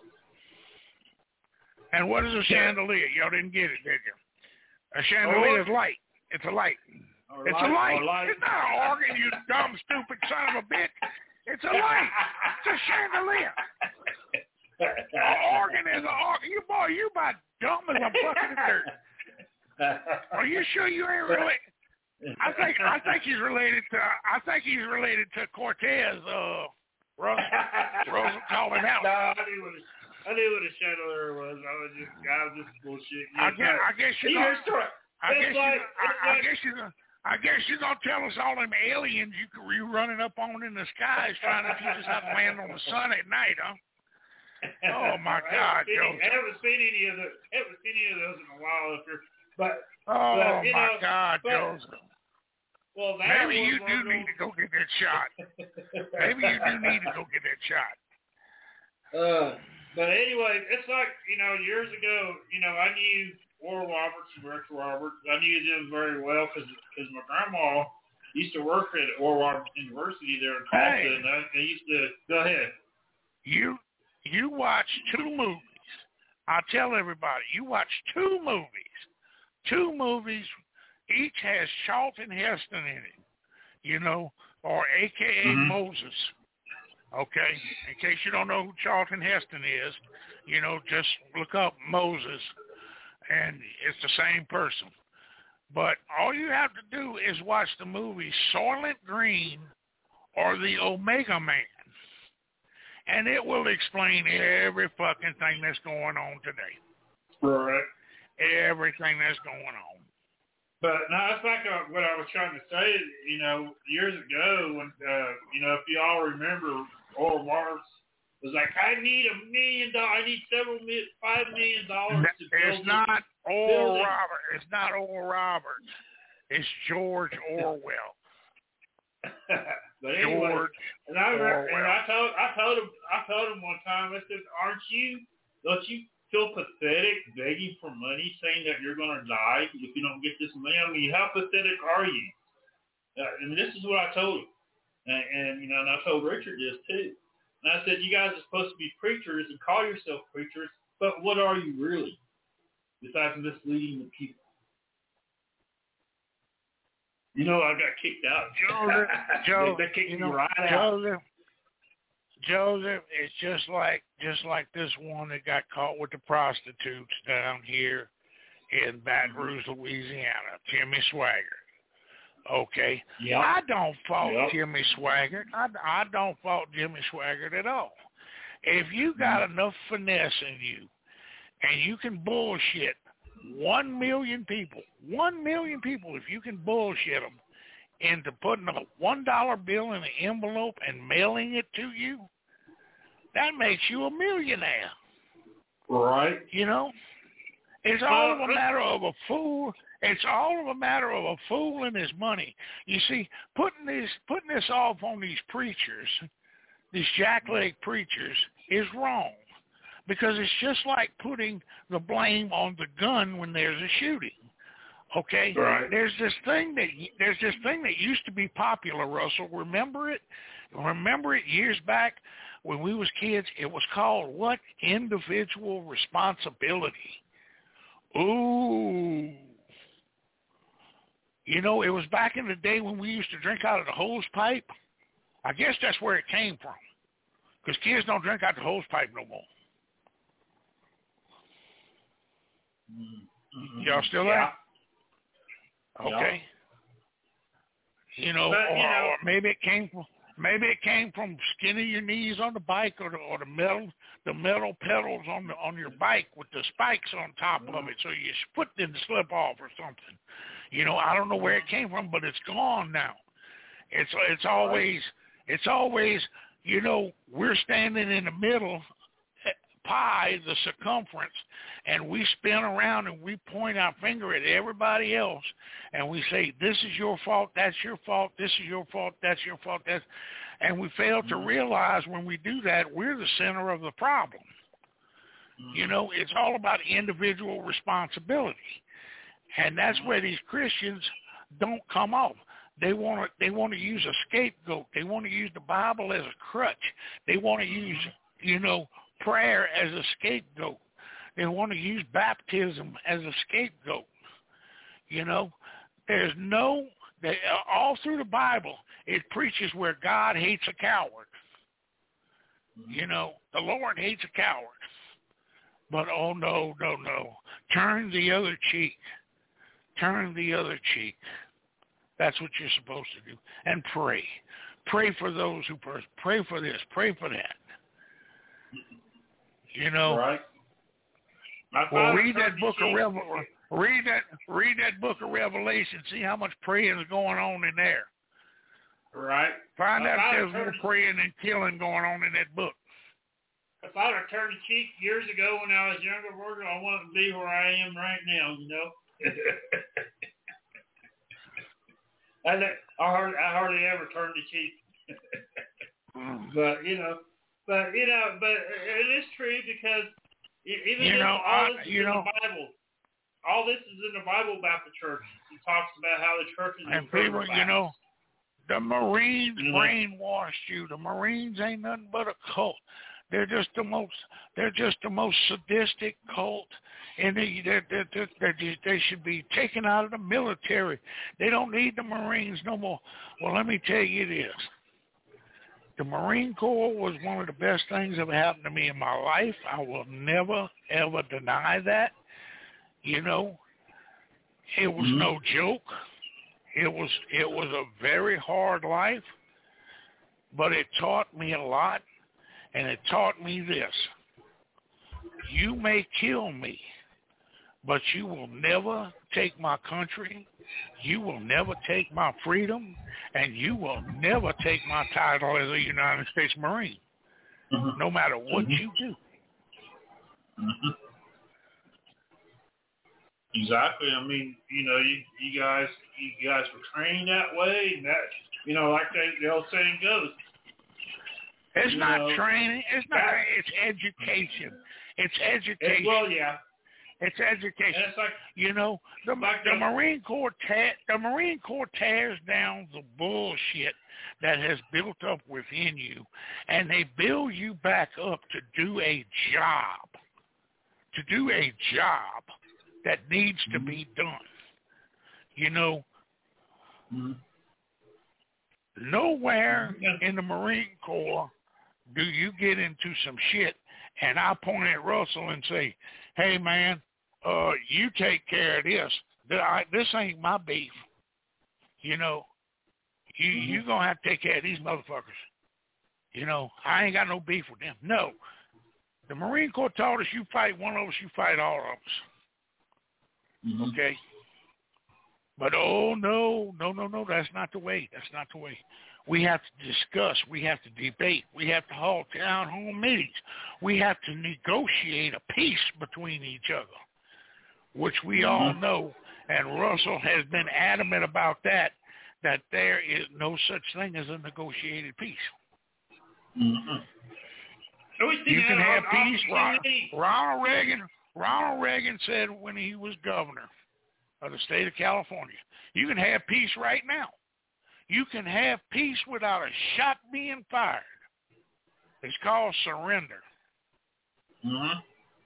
And what is a chandelier? Y'all didn't get it, did you? A chandelier is light. It's a light. Or it's light, a light. light. It's not an organ, you dumb, stupid son of a bitch. It's a light. It's a chandelier. An organ is an organ. You boy, you about dumb as a bucket of dirt. Are you sure you ain't related? I think I think he's related to I think he's related to Cortez. Uh, Russell, Russell calling out. No, I knew what a, I knew what a chandelier was. I was just I was just bullshit. I guess I guess you. Gonna, I guess like, you. I, I like, guess you. I guess you're gonna tell us all them aliens you you running up on in the skies trying to teach us how to land on the sun at night, huh? Oh my God, Joe! I haven't seen any of the haven't seen any of those in a while up here. But oh but, you my know, God, but, Joe! Well, that maybe you do those... need to go get that shot. Maybe you do need to go get that shot. Uh, But anyway, it's like, you know, years ago, you know, I knew Oral Roberts and Rick Roberts. I knew them very well because my grandma used to work at Oral Roberts University there in Tulsa, Hey. and I, I used to, go ahead. You you watch two movies. I tell everybody, you watch two movies. Two movies, each has Charlton Heston in it, you know, or A K A Mhm. Moses. Okay? In case you don't know who Charlton Heston is, you know, just look up Moses, and it's the same person. But all you have to do is watch the movie Soylent Green or The Omega Man, and it will explain every fucking thing that's going on today. Right. Everything that's going on. But no, it's like uh, what I was trying to say. You know, years ago, when uh, you know, if you all remember, Oral Roberts was like, "I need a million dollars. I need several mi- five million dollars to build." It's not Oral building. Roberts. It's not Oral Roberts. It's George Orwell. But anyway, George and I remember, Orwell. and I told, I told him, I told him one time. I said, "Aren't you? Don't you feel pathetic begging for money, saying that you're going to die if you don't get this money? I mean, how pathetic are you?" Uh, and this is what I told him, and, and you know, and I told Richard this too. And I said, "You guys are supposed to be preachers and call yourself preachers, but what are you really, besides misleading the people?" You know, I got kicked out. Joseph, Joe, they, they kicked you me know, right out. Joseph, Joseph, it's just like just like this one that got caught with the prostitutes down here in Baton Rouge, Louisiana, Timmy Swaggart. Okay, Yep. I don't fault Yep. Jimmy Swaggart. I, I don't fault Jimmy Swaggart at all. If you got enough finesse in you, and you can bullshit one million people, one million people, if you can bullshit them into putting a one dollar bill in an envelope and mailing it to you, that makes you a millionaire. Right. You know, it's all of a matter of a fool. It's all of a matter of a fool and his money. You see, putting this putting this off on these preachers, these jackleg preachers, is wrong, because it's just like putting the blame on the gun when there's a shooting. Okay, Right. there's this thing that there's this thing that used to be popular, Russell. Remember it? Remember it years back when we was kids? It was called what? Individual responsibility. Ooh. You know, it was back in the day when we used to drink out of the hose pipe. I guess that's where it came from, because kids don't drink out the hose pipe no more. Mm-hmm. Y'all still Yeah. there? Okay. You know, But, or, you know- or maybe it came from maybe it came from skinning your knees on the bike, or the or the metal the metal pedals on the on your bike with the spikes on top of it, so your foot didn't slip off or something. You know, I don't know where it came from, but it's gone now. It's it's always it's always you know, we're standing in the middle pie, the circumference, and we spin around and we point our finger at everybody else, and we say, this is your fault, that's your fault, this is your fault, that's your fault, that's, and we fail to realize when we do that, we're the center of the problem. You know, it's all about individual responsibility, and that's where these Christians don't come off. They want to they want to use a scapegoat. They want to use the Bible as a crutch. They want to use, you know, prayer as a scapegoat. They want to use baptism as a scapegoat. You know, there's no, they, all through the Bible, it preaches where God hates a coward. You know, the Lord hates a coward. But oh no, no, no. Turn the other cheek. Turn the other cheek. That's what you're supposed to do. And pray. Pray for those who pray. Pray for this. Pray for that. You know, Right. well, read that book of Revelation. Read that. Read that book of Revelation. See how much praying is going on in there. Right. Find If out I'd if there's have more turned- praying and killing going on in that book. If I'd have turned the cheek years ago when I was younger, Roger, I wouldn't be where I am right now. You know. I, I hardly, I hardly ever turn the cheek. But you know, But you know, but it is true because even you this, know, all I, this is you in know, the Bible. All this is in the Bible about the church. It talks about how the church is. and people, you know, the Marines you know? brainwashed you. The Marines ain't nothing but a cult. They're just the most. They're just the most sadistic cult, and they they they they they should be taken out of the military. They don't need the Marines no more. Well, let me tell you this: the Marine Corps was one of the best things that happened to me in my life. I will never ever deny that. You know, it was Mm-hmm. no joke. It was it was a very hard life, but it taught me a lot. And it taught me this: you may kill me, but you will never take my country, you will never take my freedom, and you will never take my title as a United States Marine, Mm-hmm. no matter what Mhm. you do. Mm-hmm. Exactly. I mean, you know, you you guys you guys were trained that way, and that you know, like they, the old saying goes. It's You not know, training. It's not. that- It's education. It's It, education. well, yeah, It's and education. it's like You know, the Like the the- Marine Corps ta- the Marine Corps tears down the bullshit that has built up within you, and they build you back up to do a job, to do a job that needs to be done. You know, Mm-hmm. nowhere Yeah. in the Marine Corps do you get into some shit and I point at Russell and say, hey, man, uh, you take care of this. Th- I, this ain't my beef. You know, you, Mhm. you going to have to take care of these motherfuckers. You know, I ain't got no beef with them. No. The Marine Corps taught us you fight one of us, you fight all of us. Mm-hmm. Okay? But, oh, no, no, no, no, that's not the way. That's not the way. We have to discuss. We have to debate. We have to hold town hall meetings. We have to negotiate a peace between each other, which we all know, and Russell has been adamant about that, that there is no such thing as a negotiated peace. Mm-hmm. so we see You that can on- have on peace. T Ron- V. Ronald Reagan, Ronald Reagan said when he was governor of the state of California, you can have peace right now. You can have peace without a shot being fired. It's called surrender. Mm-hmm.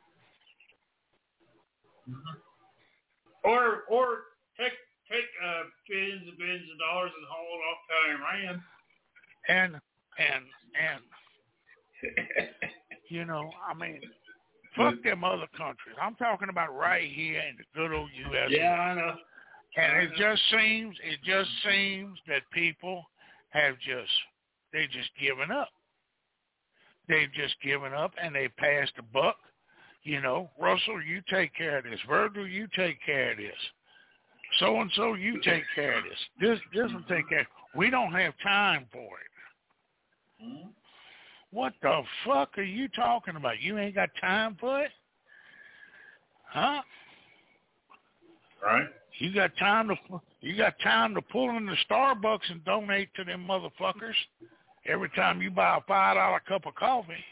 Mm-hmm. Or or take take uh, billions and billions of dollars and haul it off to Iran. And and and you know, I mean, fuck them other countries. I'm talking about right here in the good old U S Yeah, I know. And it just seems, it just seems that people have just, they just given up. They've just given up and they passed the buck. You know, Russell, you take care of this. Virgil, you take care of this. So-and-so, you take care of this. This, this will take care. We don't have time for it. Mm-hmm. What the fuck are you talking about? You ain't got time for it? Huh? Right. You got time to you got time to pull in the Starbucks and donate to them motherfuckers every time you buy a five dollar cup of coffee.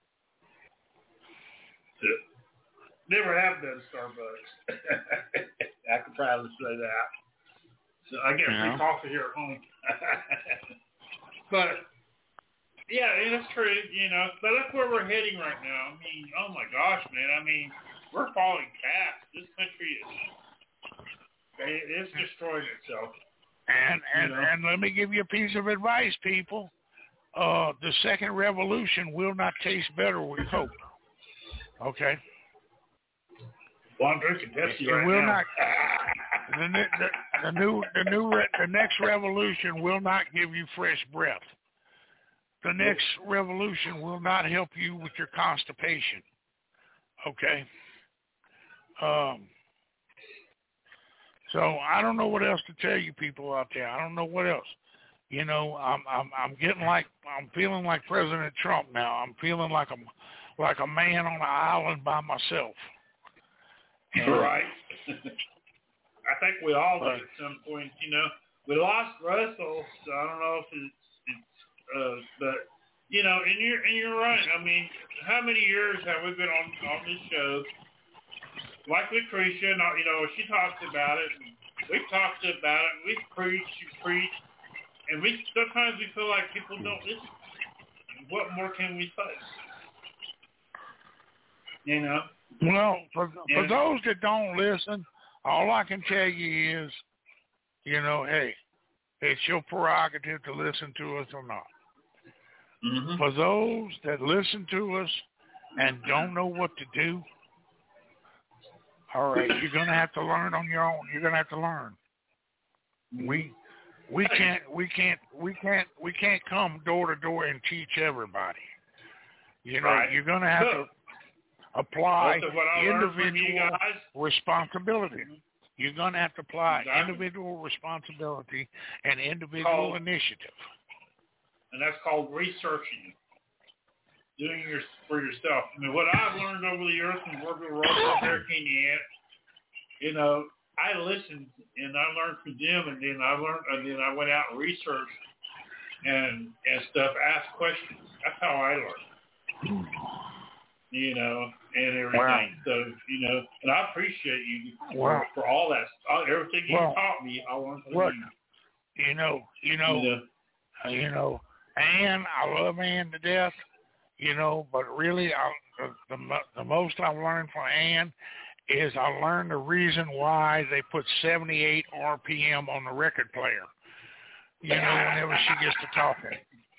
Never have done Starbucks. I can proudly say that. So I get Yeah. free coffee here at home. But yeah, and it's true, you know. But look where we're heading right now. I mean, oh my gosh, man. I mean, we're falling fast. This country is it's destroying itself. And and, You know. and let me give you a piece of advice, people. Uh, the second revolution will not taste better with Coke. Okay? Well, I'm drinking Pepsi It right will now. not. The, the, the new the new re, the next revolution will not give you fresh breath. The next revolution will not help you with your constipation. Okay? Um. So I don't know what else to tell you people out there. I don't know what else. You know, I'm I'm I'm getting like I'm feeling like President Trump now. I'm feeling like I'm like a man on an island by myself. And, Right. I think we all did at some point, you know. We lost Russell, so I don't know if it's, it's uh, but you know, and you're and you're right. I mean, how many years have we been on on this show? Like Lucretia, you know, she talks about it. And we've talked about it. We've preached, preached, and we sometimes we feel like people don't listen. What more can we say? You know. Well, for yeah. for those that don't listen, all I can tell you is, you know, hey, it's your prerogative to listen to us or not. Mm-hmm. For those that listen to us and don't know what to do, all right, you're gonna have to learn on your own. You're gonna have to learn. We we can't we can't we can't we can't come door to door and teach everybody. You know, right. you're gonna have to apply individual guys, responsibility. Mm-hmm. You're gonna have to apply exactly. individual responsibility and individual called, initiative. And that's called researching. Doing your for yourself. I mean, what I've learned over the years from working with Russell, Hurricane Ant, you know, I listened and I learned from them, and then I learned, and then I went out and researched and and stuff, asked questions. That's how I learned. You know, and everything. Wow. So you know, and I appreciate you Wow. for, for all that, all, everything you well, taught me. I learned from what, you. You know, you know, you know, you know, Ann, I love Ann to death. You know, but really, I, the, the the most I've learned from Ann is I learned the reason why they put seventy-eight R P M on the record player. You know, whenever she gets to talking.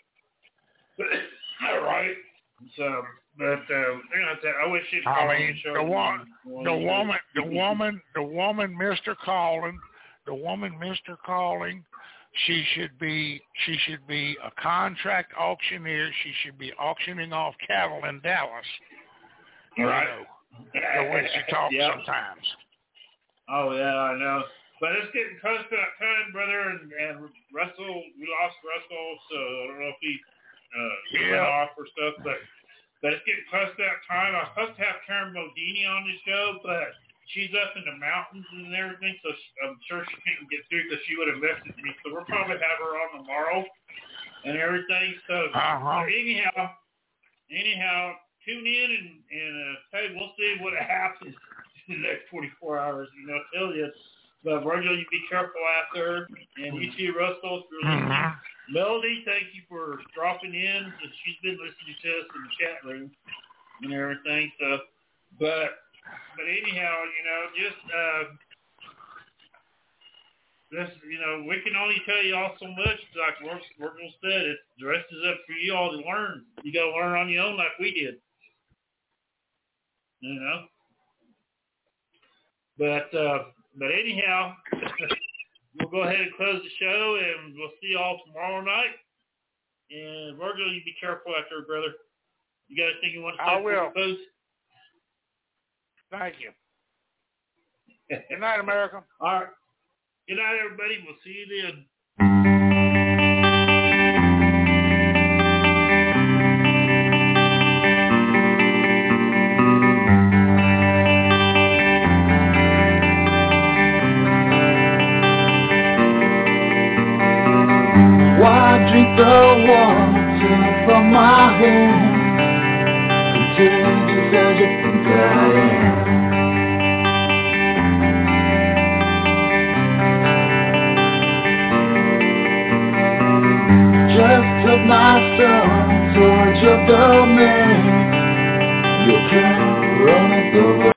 All right. So, but uh, I wish she'd call I on mean, the show. the one, the one woman, the woman, the woman, Mister Calling, the woman, Mister Calling. She should be she should be a contract auctioneer. She should be auctioning off cattle in Dallas. You right. know, the way she talks yep. sometimes. Oh yeah, I know. But it's getting close to that time, brother. And, and Russell, we lost Russell, so I don't know if he uh, yeah. went off or stuff. But but it's getting close to that time. I was supposed to have Karen Modini on the show, but she's up in the mountains and everything, so she, I'm sure she couldn't get through because she would have messaged me. So we'll probably have her on tomorrow and everything. So uh-huh. anyhow, anyhow, tune in and, and uh, hey, we'll see what happens in the next twenty-four hours. You know, tell you. But Virgil, you be careful out there, and you too, Russell. If you're listening. Mm-hmm. Melody, thank you for dropping in. She's been listening to us in the chat room and everything. So, but. But anyhow, you know, just, uh, this, you know, we can only tell you all so much. Like Virgil said, it's, the rest is up for you all to learn. You got to learn on your own like we did. You know? But, uh, but anyhow, we'll go ahead and close the show, and we'll see you all tomorrow night. And Virgil, you be careful out there, brother. You got anything you want to say? I will. Close? Thank you. Good night, America. All right. Good night, everybody. We'll see you then. Why drink the water from my hand? Continue to as you think I am. Just took my son to the